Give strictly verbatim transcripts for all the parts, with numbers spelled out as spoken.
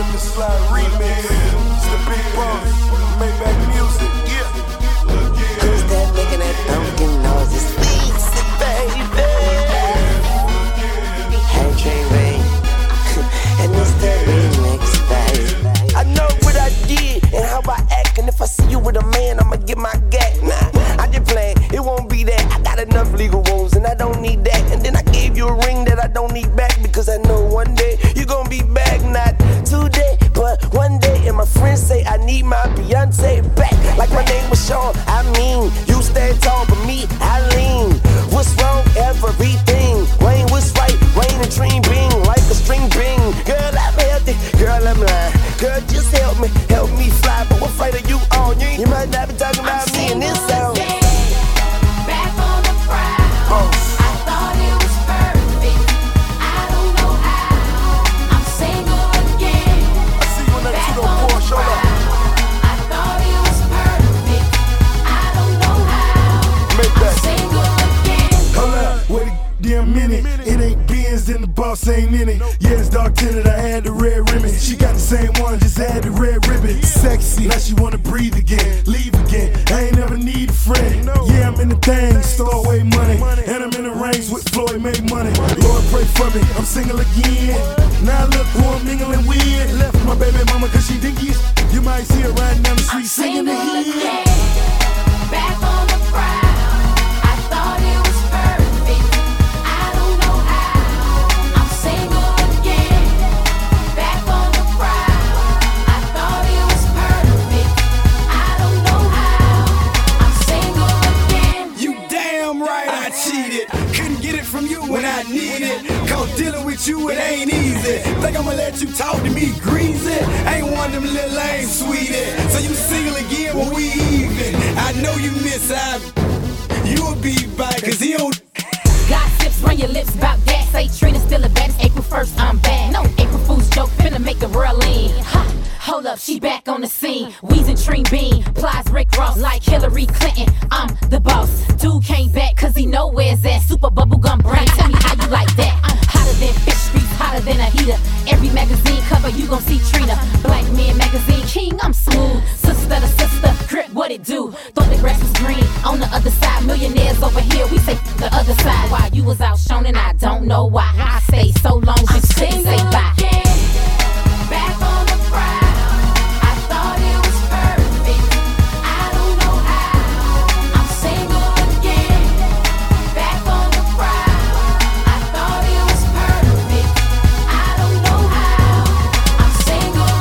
The Slide Remix. It's the Big Boss. Maybach Music. Yeah. Who's that making that thumping noise? It's Beats, baby. Hey, K-Ray. And it's the remix, baby. I know what I did and how I act. And if I see you with a man, I'ma get my gat. Nah, I just playing. It won't be that. I got enough legal wounds and I don't need that. And then I gave you a ring that I don't need back because I know one day you're gonna be back. Not today, but one day. And my friends say I need my Beyonce back. Like my name was Sean. I mean, you stand tall, but me, I lean. What's wrong? Everything. Wayne, what's right? Wayne and Dream Bing, like a string bing. Girl, I'm healthy. Girl, I'm lying. Girl, just help me, help me fly. But what fight are you on? You, you might not be talking about I'm me in this sound. Back on the prowl. Oh. I thought it was perfect. I don't know how. I'm single again. I see you in that Back two on oh four. the Show prowl. up. I thought it was perfect. I don't know how. Maybach. I'm single again. Hold up, wait a damn minute. It ain't Benz and the boss ain't in it. Yeah, it's dark tinted, I had the red ribbon. She got the same one, just add the red ribbon. Sexy, now she wanna breathe again, leave again. I ain't never need a friend. Yeah, I'm in the thing, store away money. And I'm in the range with Floyd, make money. Lord, pray for me, I'm single again. Now look who I'm mingling with. Left my baby mama cause she dinky. You might see her riding down the street singing the Single hit. again. Back on the prowl. I thought it was perfect. I don't know how. I'm single again. Back on the prowl. I thought it was perfect. I don't know how. I'm single again. You damn right I cheated. Couldn't get it from you when I needed. Cause dealing with you, it ain't easy. Think I'ma let you talk to me greasy? Ain't one of them little lame sweetie. So you single again when we even. I know you miss out. You'll be back cause he don't. Gossips, run your lips about that. Say Trina's still the baddest. April first, I'm bad. No April Fool's joke, finna make the world lean. Ha! Hold up, she back on the scene. Weezing Treen Bean, plies Rick Ross like Hillary Clinton. I'm the boss. Dude came back cause he know where's that. Super bubblegum brain, tell me how you like that. I'm hotter than fish streets, hotter than a heater. Every magazine cover you gon' see Trina. Black Man Magazine King, I'm smooth. Sister to sister, grip what it do. Thought the grass was green on the other side. Millionaires over here, we say the other side. While you was out shoning, I don't know why. I stayed so long, just couldn't say bye. Again. Back on the prowl. I thought it was perfect. I don't know how. I'm single again. Back on the prowl. I thought it was perfect. I don't know how. I'm single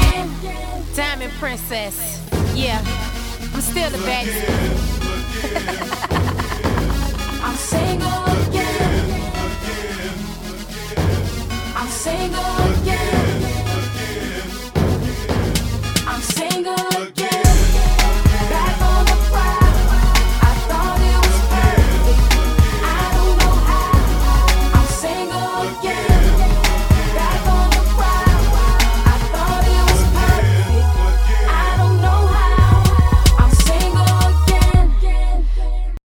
again. Diamond Princess, yeah, I'm still the baddest. I'm single again. I'm single again. I'm single again.